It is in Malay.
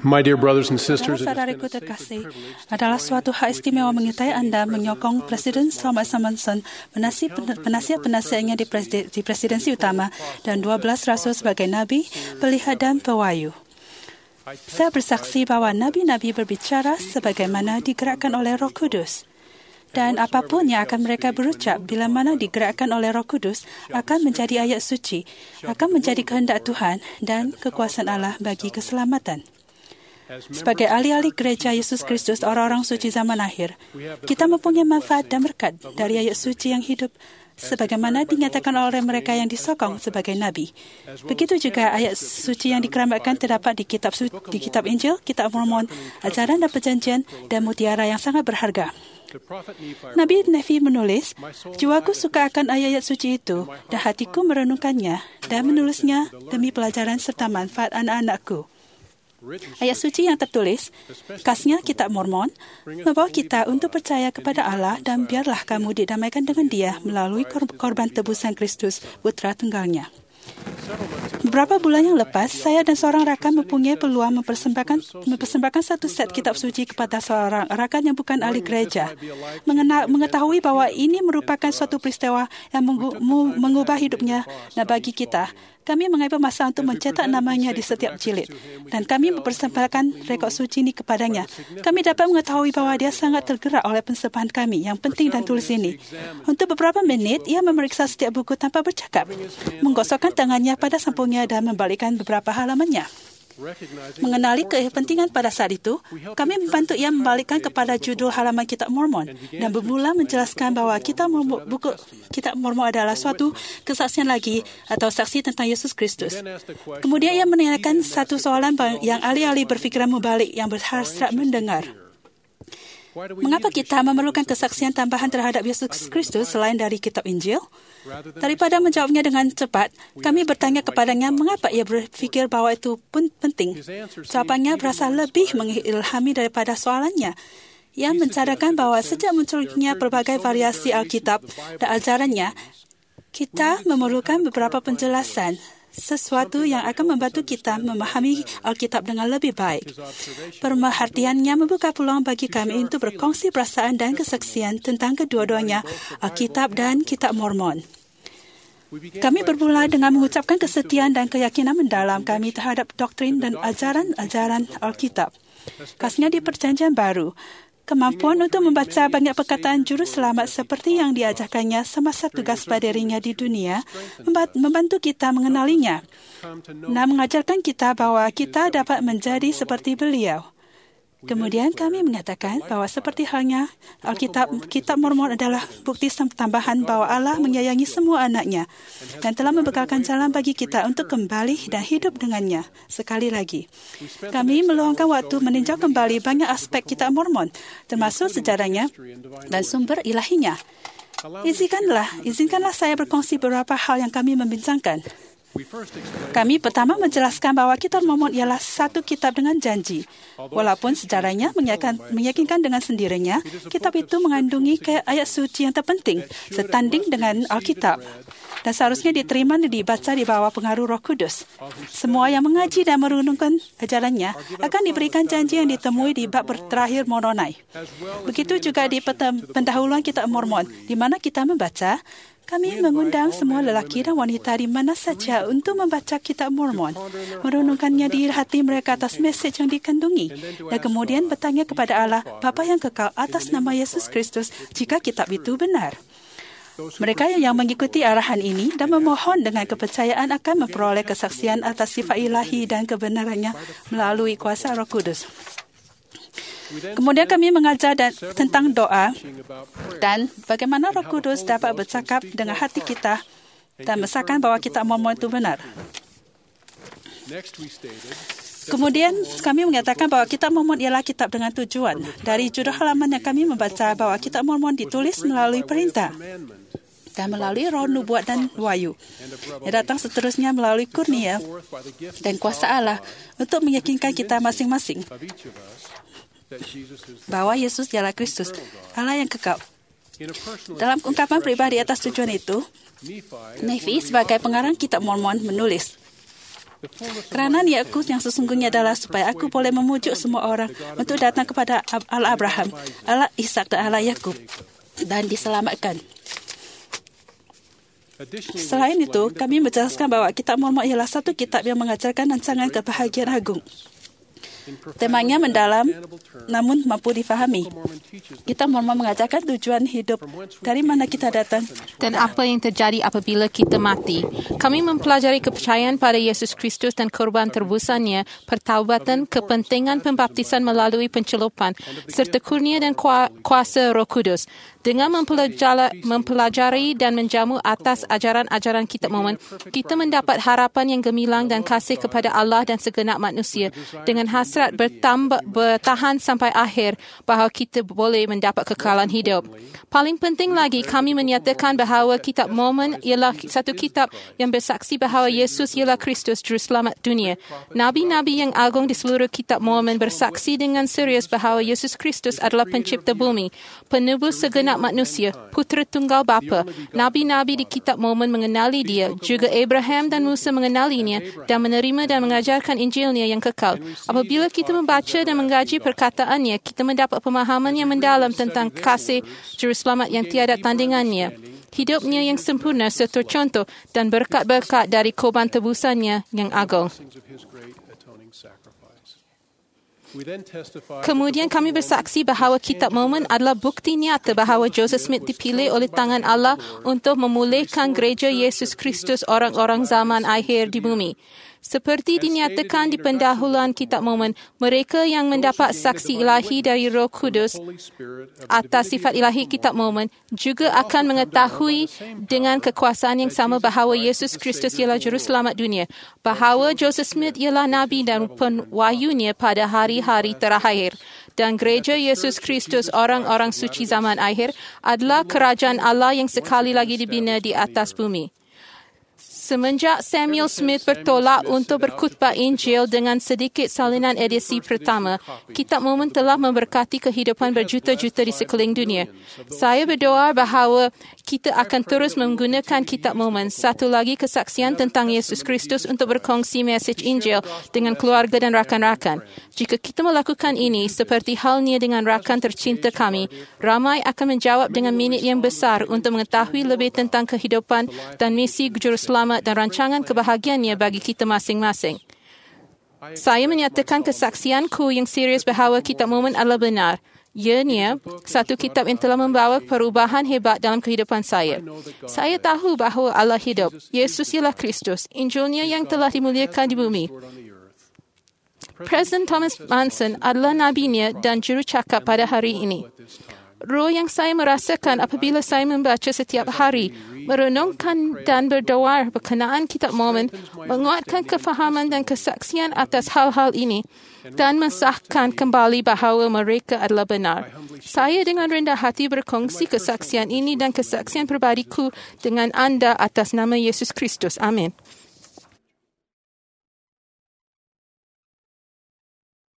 My dear brothers and sisters, it has been Saudara-saudariku a sacred terkasih, privilege adalah suatu hak istimewa menyertai Anda menyokong Presiden Thomas Monson, penasihat-penasihatnya di presidensi utama, dan 12 rasul sebagai nabi, pelihat dan pewayu. Saya bersaksi bahwa nabi-nabi berbicara sebagaimana digerakkan oleh Roh Kudus. Dan apapun yang akan mereka berucap bila mana digerakkan oleh Roh Kudus akan menjadi ayat suci, akan menjadi kehendak Tuhan dan kekuasaan Allah bagi keselamatan. Sebagai ahli-ahli gereja Yesus Kristus, orang-orang suci zaman akhir, kita mempunyai manfaat dan berkat dari ayat suci yang hidup sebagaimana dinyatakan oleh mereka yang disokong sebagai nabi. Begitu juga ayat suci yang dikeramatkan terdapat di kitab Injil, kitab Mormon, ajaran dan perjanjian, dan mutiara yang sangat berharga. Nabi Nefi menulis, "Jiwaku suka akan ayat-ayat suci itu, dan hatiku merenungkannya dan menulisnya demi pelajaran serta manfaat anak-anakku." Ayat suci yang tertulis, khasnya kitab Mormon, membawa kita untuk percaya kepada Allah dan biarlah kamu didamaikan dengan Dia melalui korban tebusan Kristus, Putra Tunggalnya. Beberapa bulan yang lepas, saya dan seorang rakan mempunyai peluang mempersembahkan satu set kitab suci kepada seorang rakan yang bukan ahli gereja. Mengetahui bahwa ini merupakan suatu peristiwa yang mengubah hidupnya, dan bagi kita, kami mengambil masa untuk mencetak namanya di setiap jilid. Dan kami mempersembahkan rekod suci ini kepadanya. Kami dapat mengetahui bahwa dia sangat tergerak oleh persembahan kami yang penting dan tulis ini. Untuk beberapa menit, ia memeriksa setiap buku tanpa bercakap, menggosokkan tangannya pada sampulnya dan membalikkan beberapa halamannya. Mengenali kepentingan pada saat itu, kami membantu ia membalikkan kepada judul halaman kitab Mormon dan bermula menjelaskan bahwa kitab Mormon adalah suatu kesaksian lagi atau saksi tentang Yesus Kristus. Kemudian ia menanyakan satu soalan yang ahli-ahli berfikiran membalik yang berhasrat mendengar. Mengapa kita memerlukan kesaksian tambahan terhadap Yesus Kristus selain dari kitab Injil? Daripada menjawabnya dengan cepat, kami bertanya kepadanya mengapa ia berfikir bahwa itu pun penting. Jawabannya berasa lebih mengilhami daripada soalannya. Ia mencatatkan bahwa sejak munculnya berbagai variasi Alkitab dan ajarannya, kita memerlukan beberapa penjelasan, sesuatu yang akan membantu kita memahami Alkitab dengan lebih baik. Pemerhatiannya membuka peluang bagi kami untuk berkongsi perasaan dan kesaksian tentang kedua-duanya, Alkitab dan kitab Mormon. Kami bermula dengan mengucapkan kesetiaan dan keyakinan mendalam kami terhadap doktrin dan ajaran-ajaran Alkitab. Khasnya di Perjanjian Baru, kemampuan untuk membaca banyak perkataan juru selamat seperti yang diajarkannya semasa tugas pada dirinya di dunia membantu kita mengenalinya dan mengajarkan kita bahwa kita dapat menjadi seperti beliau. Kemudian kami menyatakan bahwa seperti halnya kitab Mormon adalah bukti tambahan bahwa Allah menyayangi semua anaknya dan telah membekalkan jalan bagi kita untuk kembali dan hidup dengannya. Sekali lagi, kami meluangkan waktu meninjau kembali banyak aspek kitab Mormon, termasuk sejarahnya dan sumber ilahinya. Izinkanlah saya berkongsi beberapa hal yang kami membincangkan. Kami pertama menjelaskan bahwa kitab Mormon ialah satu kitab dengan janji. Walaupun sejarahnya meyakinkan dengan sendirinya, kitab itu mengandungi ayat suci yang terpenting, setanding dengan Alkitab, dan seharusnya diterima dan dibaca di bawah pengaruh Roh Kudus. Semua yang mengaji dan merenungkan ajarannya akan diberikan janji yang ditemui di bab terakhir Moroni. Begitu juga di pendahuluan kitab Mormon, di mana kita membaca, kami mengundang semua lelaki dan wanita di mana saja untuk membaca kitab Mormon, merenungkannya di hati mereka atas mesej yang dikandungi, dan kemudian bertanya kepada Allah, Bapa yang kekal, atas nama Yesus Kristus, jika kitab itu benar. Mereka yang mengikuti arahan ini dan memohon dengan kepercayaan akan memperoleh kesaksian atas sifat ilahi dan kebenarannya melalui kuasa Roh Kudus. Kemudian kami mengajar tentang doa dan bagaimana Roh Kudus dapat bercakap dengan hati kita dan mensahkan bahwa kitab Mormon itu benar. Kemudian kami menyatakan bahwa kitab Mormon ialah kitab dengan tujuan. Dari judul halaman yang kami membaca bahwa kitab Mormon ditulis melalui perintah dan melalui roh nubuat dan wahyu, yang datang seterusnya melalui kurnia dan kuasa Allah untuk meyakinkan kita masing-masing bahwa Yesus ialah Kristus, Allah yang kekal. Dalam ungkapan pribadi atas tujuan itu, Nefi sebagai pengarang kitab Mormon menulis, Kerana niatku yang sesungguhnya adalah supaya aku boleh memujuk semua orang untuk datang kepada Allah Abraham, Allah Ishak dan Allah Yakub dan diselamatkan. Selain itu, kami menjelaskan bahawa kitab Mormon ialah satu kitab yang mengajarkan rancangan kebahagiaan agung. Temanya mendalam namun mampu difahami. Kitab Mormon mengajarkan tujuan hidup, dari mana kita datang, dan apa yang terjadi apabila kita mati. Kami mempelajari kepercayaan pada Yesus Kristus dan korban tebusannya, pertaubatan, kepentingan pembaptisan melalui pencelupan, serta kurnia dan kuasa Roh Kudus. Dengan mempelajari dan menjamu atas ajaran-ajaran kitab Mormon, kita mendapat harapan yang gemilang dan kasih kepada Allah dan segenap manusia, dengan hasrat bertahan sampai akhir bahawa kita boleh mendapat kekekalan hidup. Paling penting lagi, kami menyatakan bahawa kitab Mormon ialah satu kitab yang bersaksi bahawa Yesus ialah Kristus, Juru Selamat dunia. Nabi-nabi yang agung di seluruh kitab Mormon bersaksi dengan serius bahawa Yesus Kristus adalah pencipta bumi, penebus segenap manusia, putera tunggal Bapa. Nabi-nabi di kitab Mormon mengenali dia, juga Abraham dan Musa mengenalinya dan menerima dan mengajarkan Injilnya yang kekal. Apabila kita membaca dan mengkaji perkataannya, kita mendapat pemahaman yang mendalam tentang kasih Juru Selamat yang tiada tandingannya, hidupnya yang sempurna serta contoh dan berkat-berkat dari korban tebusannya yang agung. Kemudian kami bersaksi bahawa kitab Mormon adalah bukti nyata bahawa Joseph Smith dipilih oleh tangan Allah untuk memulihkan gereja Yesus Kristus orang-orang zaman akhir di bumi. Seperti dinyatakan di pendahuluan kitab Mormon, mereka yang mendapat saksi ilahi dari Roh Kudus atas sifat ilahi kitab Mormon juga akan mengetahui dengan kekuasaan yang sama bahawa Yesus Kristus ialah Juru Selamat dunia, bahawa Joseph Smith ialah Nabi dan pewahyunya pada hari-hari terakhir, dan gereja Yesus Kristus orang-orang suci zaman akhir adalah kerajaan Allah yang sekali lagi dibina di atas bumi. Semenjak Samuel Smith bertolak untuk berkhutbah Injil dengan sedikit salinan edisi pertama, kitab Mormon telah memberkati kehidupan berjuta-juta di sekeliling dunia. Saya berdoa bahawa kita akan terus menggunakan kitab Mormon, satu lagi kesaksian tentang Yesus Kristus, untuk berkongsi mesej Injil dengan keluarga dan rakan-rakan. Jika kita melakukan ini, seperti halnya dengan rakan tercinta kami, ramai akan menjawab dengan minit yang besar untuk mengetahui lebih tentang kehidupan dan misi Juru Selamat dan rancangan kebahagiaannya bagi kita masing-masing. Saya menyatakan kesaksianku yang serius bahawa kitab Mormon adalah benar. Ianya satu kitab yang telah membawa perubahan hebat dalam kehidupan saya. Saya tahu bahawa Allah hidup. Yesus ialah Kristus, Injilnya yang telah dimuliakan di bumi. Presiden Thomas Manson adalah nabinya dan juru cakap pada hari ini. Roh yang saya merasakan apabila saya membaca setiap hari, merenungkan dan berdoa berkenaan kitab Mormon, menguatkan kefahaman dan kesaksian atas hal-hal ini dan mensahkan kembali bahawa mereka adalah benar. Saya dengan rendah hati berkongsi kesaksian ini dan kesaksian pribadiku dengan anda atas nama Yesus Kristus. Amin.